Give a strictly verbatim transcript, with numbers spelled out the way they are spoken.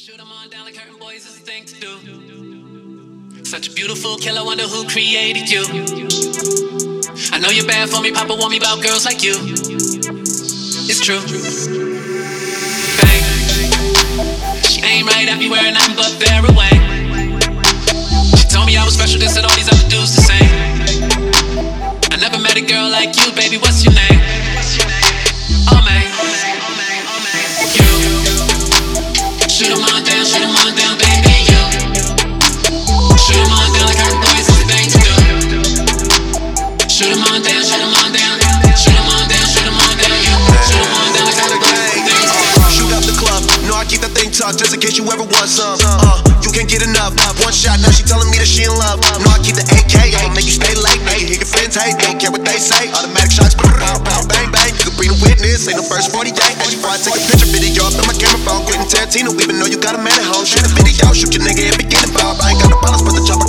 Shoot them on down like curtain boys is a thing to do. Such a beautiful killer, wonder who created you. I know you're bad for me, Papa want me about girls like you. It's true. Bang. She ain't right, I be wearing nothing but fair away. She told me I was special, this and all these other dudes the same. I never met a girl like you, baby, what's your name? Oh man. Shoot 'em on down, shoot 'em on down, baby, you. Shoot 'em on down like curtain boys, it's a thing to do. Shoot 'em on down, shoot 'em on down. Shoot 'em on down, shoot 'em on down, you. Shoot 'em on down like curtain boys, it's a thing to do. Shoot up the club, know I keep that thing tucked just in case you ever want some. Uh, you can't get enough. One shot, now she telling me that she in love. Know I keep the A K, I'ma make you stay late. Now you hear your friends hate, don't care what they say. Automatic shots, pow, pow, bang, bang. You can bring a witness, ain't no first forty-eight. As you find, take a picture, video up on my camera phone. Quentin Tarantino, even though you got a man at home. Shoot a video, shoot your nigga and begin involved. I ain't got no problems, but the chopper